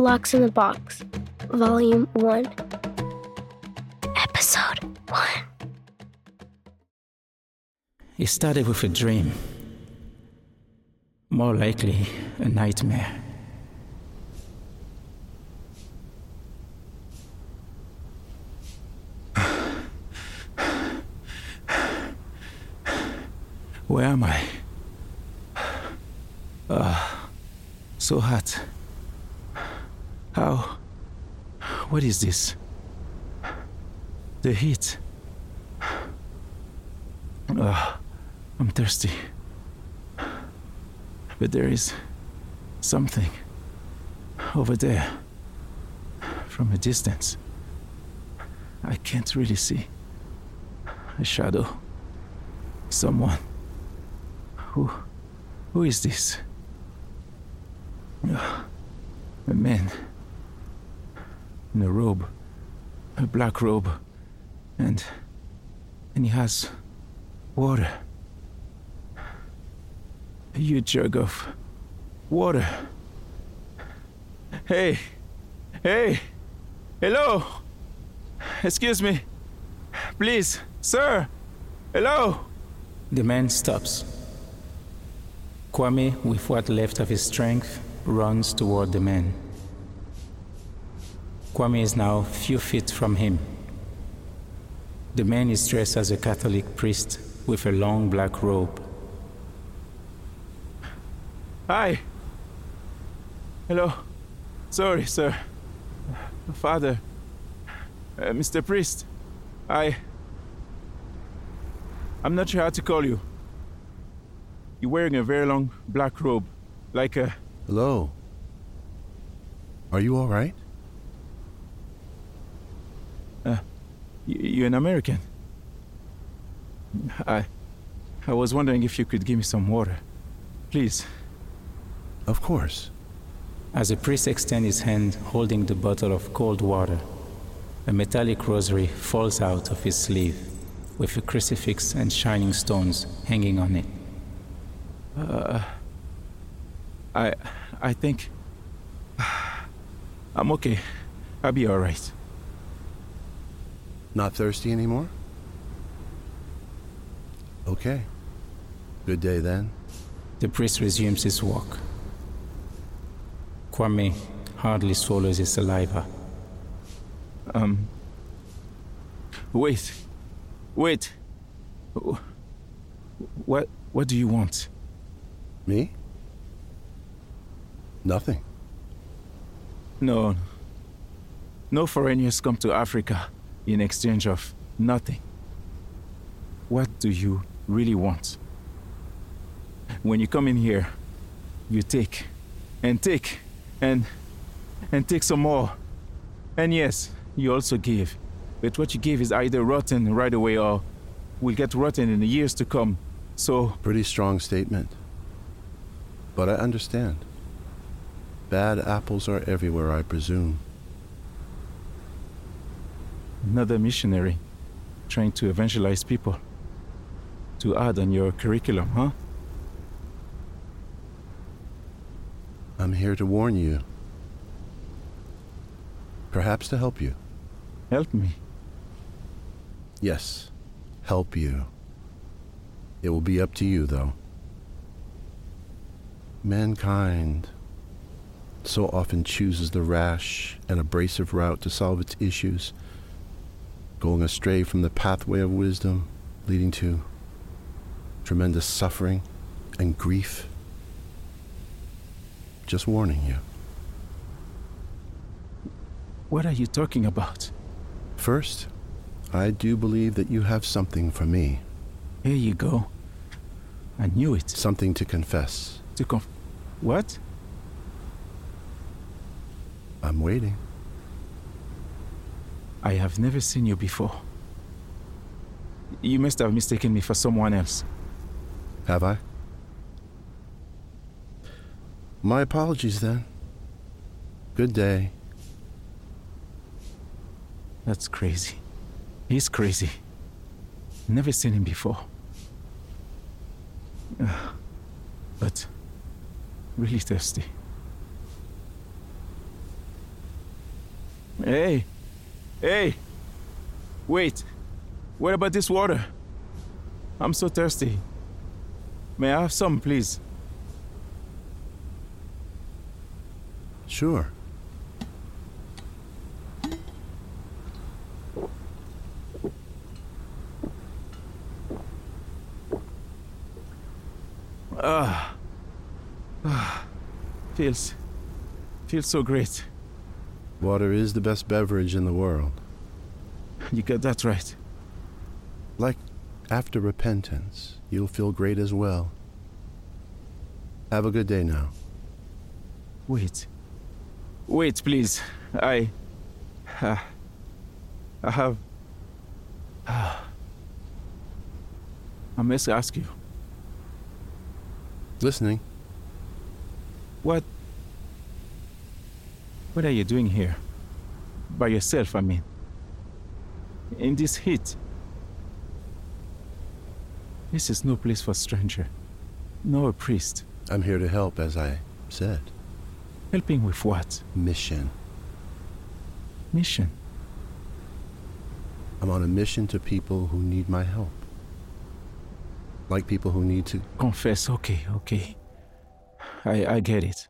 Locks in the Box, Volume 1, Episode 1. It started with a dream. More likely, a nightmare. Where am I? So hot. How? What is this? The heat. I'm thirsty. But there is something over there from a distance. I can't really see. A shadow. Someone. Who is this? A man. In a robe. A black robe. And he has water. A huge jug of water. Hey! Hello! Excuse me. Please, sir! Hello! The man stops. Kwame, with what left of his strength, runs toward the man. Kwame is now a few feet from him. The man is dressed as a Catholic priest with a long black robe. Hi. Hello. Sorry, sir. Father. Mr. Priest. I'm not sure how to call you. You're wearing a very long black robe, like a... Hello. Are you all right? You're an American. I was wondering if you could give me some water. Please. Of course. As the priest extends his hand holding the bottle of cold water, a metallic rosary falls out of his sleeve with a crucifix and shining stones hanging on it. I think I'm okay. I'll be all right. Not thirsty anymore? Okay. Good day then. The priest resumes his walk. Kwame hardly swallows his saliva. Wait. What do you want? Me? Nothing. No foreigners come to Africa in exchange of nothing. What do you really want? When you come in here, you take, and take, and take some more. And yes, you also give. But what you give is either rotten right away or will get rotten in the years to come. So... Pretty strong statement. But I understand. Bad apples are everywhere, I presume. Another missionary trying to evangelize people. To add on your curriculum, huh? I'm here to warn you. Perhaps to help you. Help me. Yes, help you. It will be up to you, though. Mankind so often chooses the rash and abrasive route to solve its issues, going astray from the pathway of wisdom, leading to tremendous suffering and grief. Just warning you. What are you talking about? First, I do believe that you have something for me. Here you go. I knew it. Something to confess. What? I'm waiting. I have never seen you before. You must have mistaken me for someone else. Have I? My apologies then. Good day. That's crazy. He's crazy. Never seen him before. But really thirsty. Hey! Hey! Wait! What about this water? I'm so thirsty. May I have some, please? Sure. Feels so great. Water is the best beverage in the world. You got that right. Like after repentance, you'll feel great as well. Have a good day now. Wait, please. I have... I must ask you. Listening. What are you doing here? By yourself, I mean. In this heat. This is no place for a stranger. Nor a priest. I'm here to help, as I said. Helping with what? Mission. Mission? I'm on a mission to people who need my help. Like people who need to... Confess, okay. I get it.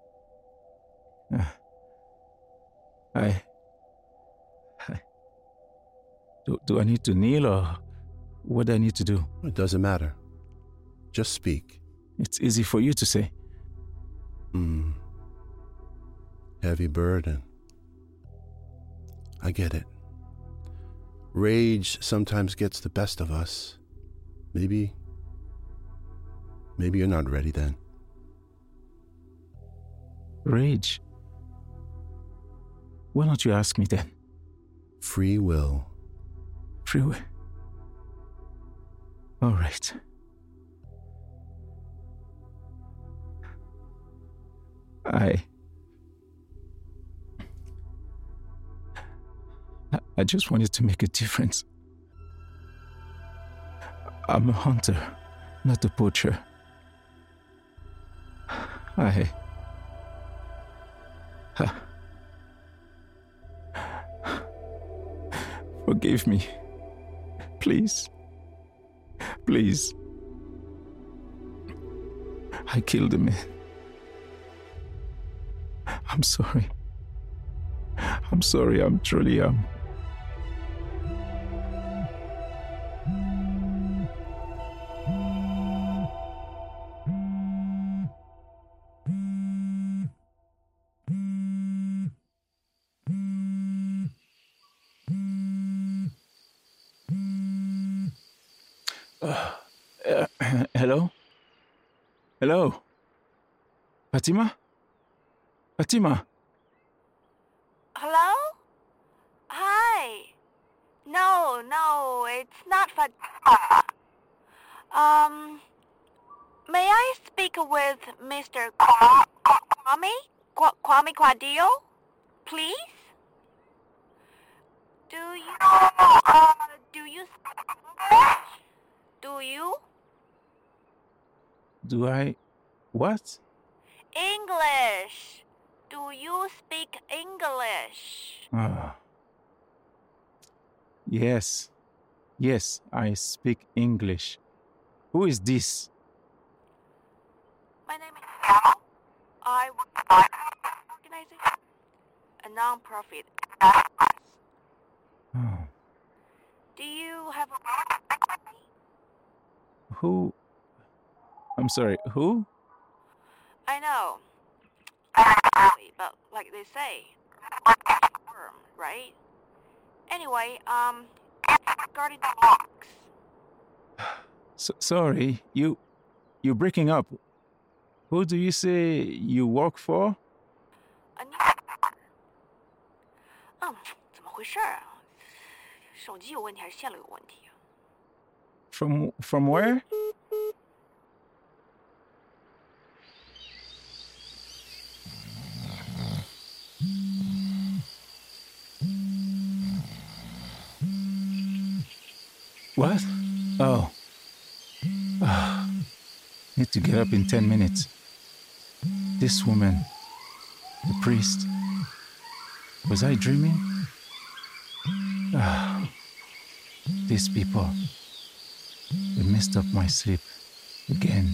Do I need to kneel or what do I need to do? It doesn't matter. Just speak. It's easy for you to say. Heavy burden. I get it. Rage sometimes gets the best of us. Maybe you're not ready then. Rage? Why don't you ask me then? Free will. Free will? All right. I just wanted to make a difference. I'm a hunter, not a poacher. Forgive me. Please. I killed a man. I'm sorry. I'm truly Hello? Hello? Fatima? Hello? Hi. No, it's not Fatima. May I speak with Mr. Kwame Quadillo, please? Do you speak English? Do you? Do I... what? English. Do you speak English? Yes, I speak English. Who is this? My name is Carol. I work for an organization, a non-profit. Oh. Do you have a... Who? I'm sorry, who? I know. But like they say, right? Anyway, regarding the box. Sorry, you're breaking up. Who do you say you work for? A newspaper. 怎么回事啊？手机有问题还是线路有问题啊？ From where? What? Oh. Need to get up in 10 minutes. This woman, the priest. Was I dreaming? These people, they messed up my sleep again.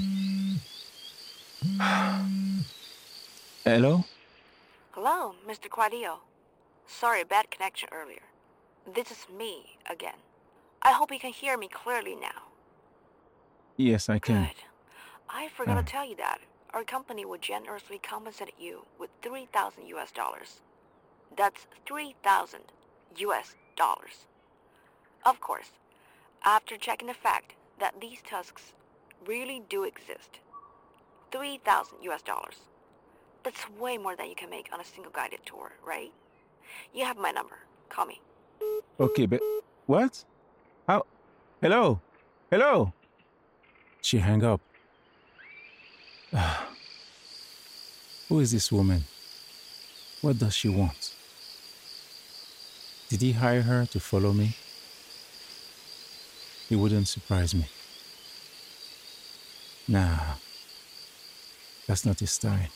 Hello? Hello, Mr. Quadillo. Sorry, bad connection earlier. This is me again. I hope you can hear me clearly now. Yes, I can. Good. I forgot to tell you that our company would generously compensate you with $3,000 US. That's 3,000 US dollars. Of course, after checking the fact that these tusks really do exist. 3,000 US dollars. That's way more than you can make on a single guided tour, right? You have my number. Call me. Okay, but what? How? Hello? Hello? She hung up. Who is this woman? What does she want? Did he hire her to follow me? It wouldn't surprise me. Nah, that's not his style.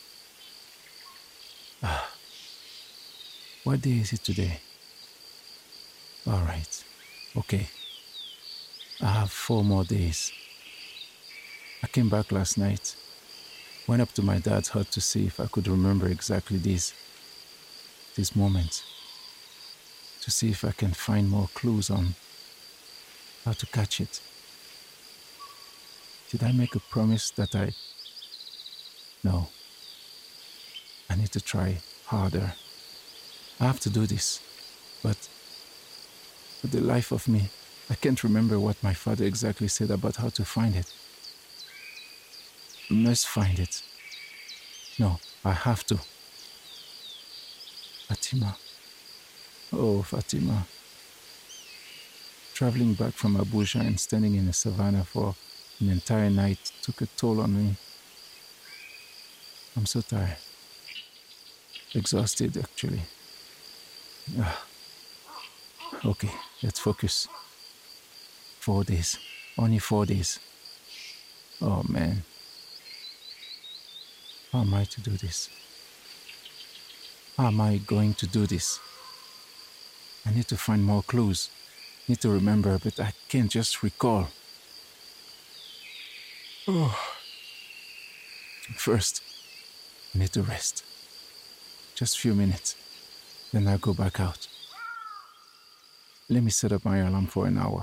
What day is it today? All right, okay. I have 4 more days. I came back last night, went up to my dad's hut to see if I could remember exactly these moments, to see if I can find more clues on how to catch it. Did I make a promise that No. I need to try harder. I have to do this, but for the life of me, I can't remember what my father exactly said about how to find it. I must find it. No, I have to. Fatima. Oh, Fatima. Traveling back from Abuja and standing in the savannah for an entire night took a toll on me. I'm so tired. Exhausted, actually. Okay, let's focus. 4 days. Only 4 days. Oh, man. How am I to do this? How am I going to do this? I need to find more clues. Need to remember, but I can't just recall. Oh. First, I need to rest. Just a few minutes. Then I'll go back out. Let me set up my alarm for an hour.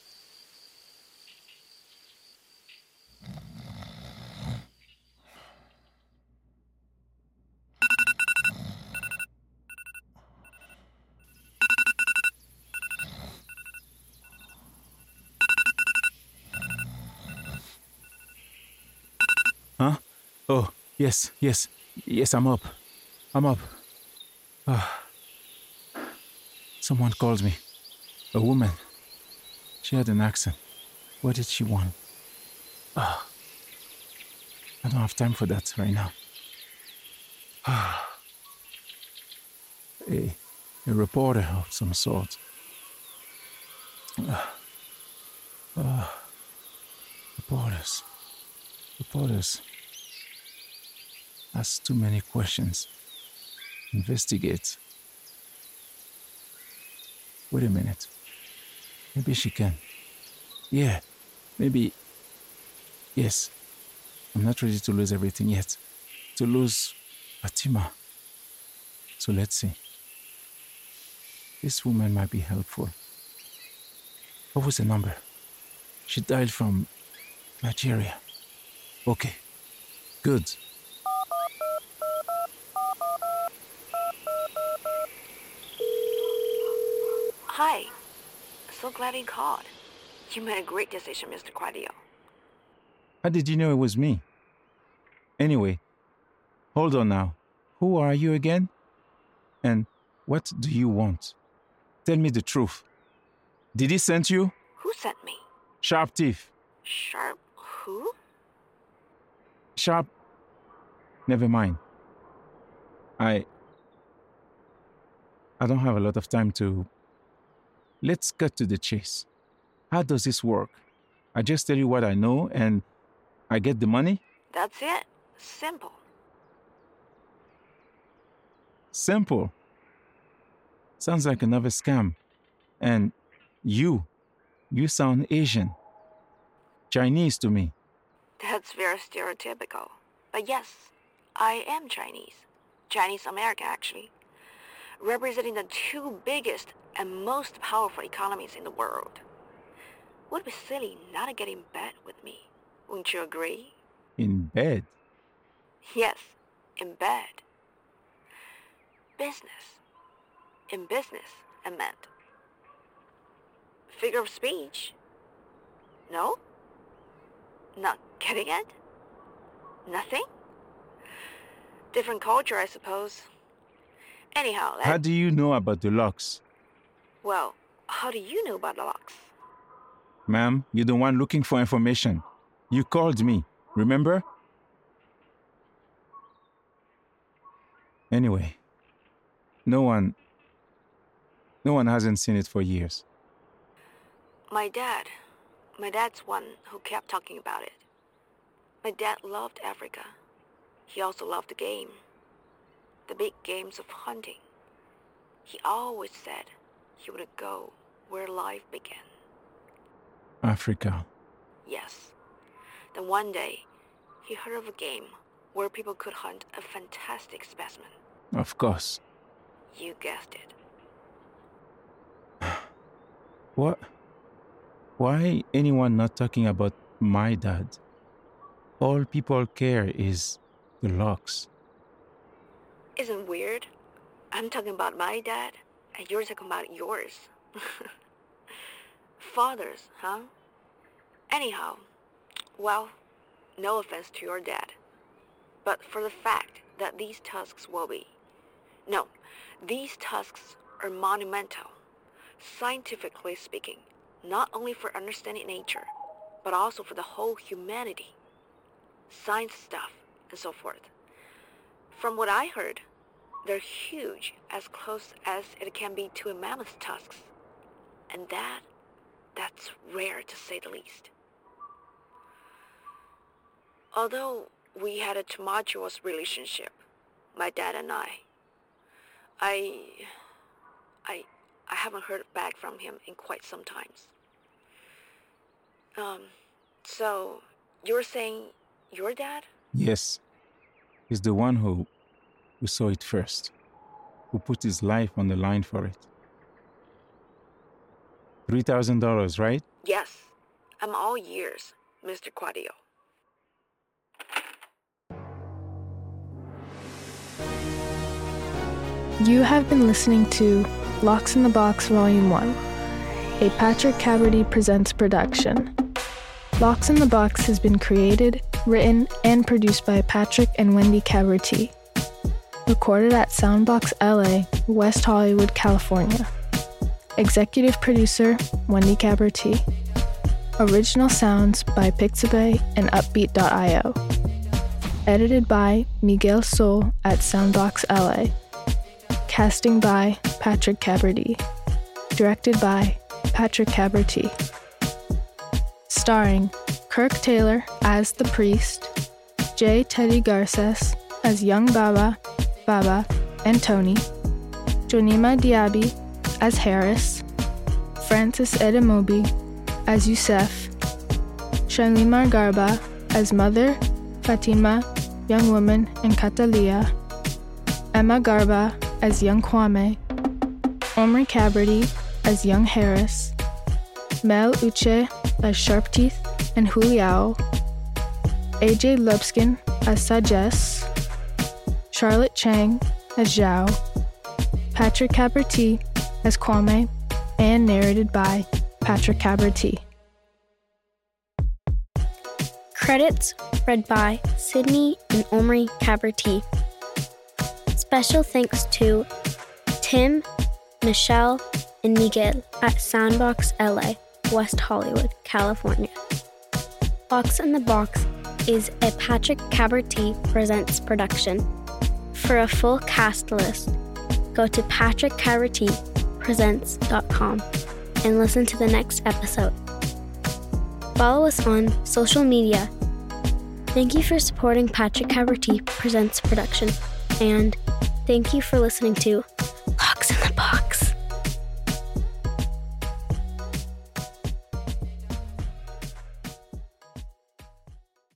Huh? Oh, yes, I'm up. Someone called me. A woman. She had an accent. What did she want? I don't have time for that right now. A reporter of some sort. Reporters. Ask too many questions. Investigate. Wait a minute. Maybe she can. Yeah, maybe. Yes. I'm not ready to lose everything yet. To lose Fatima. So let's see. This woman might be helpful. What was the number? She dialed from Nigeria. Okay. Good. Hi. So glad you called. You made a great decision, Mr. Quadillo. How did you know it was me? Anyway, hold on now. Who are you again? And what do you want? Tell me the truth. Did he send you? Who sent me? Sharp Thief. Sharp who? Sharp. Never mind. I don't have a lot of time to... Let's cut to the chase. How does this work? I just tell you what I know and I get the money? That's it. Simple. Simple. Sounds like another scam. And you sound Asian. Chinese to me. That's very stereotypical. But yes, I am Chinese. Chinese American, actually. Representing the two biggest and most powerful economies in the world. Would be silly not to get in bed with me. Wouldn't you agree? In bed? Yes, in bed. Business. In business, I meant. Figure of speech? No? Not getting it? Nothing? Different culture, I suppose. Anyhow, How do you know about the locks? Well, how do you know about the locks? Ma'am, you're the one looking for information. You called me, remember? Anyway, no one hasn't seen it for years. My dad's one who kept talking about it. My dad loved Africa. He also loved the game. The big games of hunting. He always said he would go where life began. Africa. Yes. Then one day, he heard of a game where people could hunt a fantastic specimen. Of course. You guessed it. What? Why anyone not talking about my dad? All people care is the locks. Isn't weird? I'm talking about my dad, and you're talking about yours. Fathers, huh? Anyhow, well, no offense to your dad, but for the fact that these tusks these tusks are monumental, scientifically speaking, not only for understanding nature, but also for the whole humanity, science stuff, and so forth. From what I heard, they're huge, as close as it can be to a mammoth's tusks. And that's rare to say the least. Although we had a tumultuous relationship, my dad and I haven't heard back from him in quite some times. So you're saying your dad? Yes. He's the one who saw it first, who put his life on the line for it. $3,000, right? Yes. I'm all ears, Mr. Quadio. You have been listening to Locks in the Box Volume 1, a Patrick Caberty Presents production. Locks in the Box has been created, written, and produced by Patrick and Wendy Caberty. Recorded at Soundbox LA, West Hollywood, California. Executive producer, Wendy Caberty. Original sounds by Pixabay and Upbeat.io. Edited by Miguel Sol at Soundbox LA. Casting by Patrick Caberty. Directed by Patrick Caberty. Starring Kirk Taylor as the priest, J. Teddy Garces as young Baba, and Tony, Jonima Diaby as Harris, Francis Edemobi as Youssef, Shanlimar Garba as Mother, Fatima, young woman, and Catalia, Emma Garba as young Kwame, Omri Caberty as young Harris, Mel Uche as Sharpteeth and Huliao, AJ Lubskin as Sajes, Charlotte Chang as Zhao, Patrick Caberty as Kwame, and narrated by Patrick Caberty. Credits read by Sydney and Omri Caberty. Special thanks to Tim, Michelle, and Miguel at Soundbox LA, West Hollywood, California. Locks in the Box is a Patrick Caberty Presents production. For a full cast list, go to patrickcabertypresents.com and listen to the next episode. Follow us on social media. Thank you for supporting Patrick Caberty Presents production, and thank you for listening to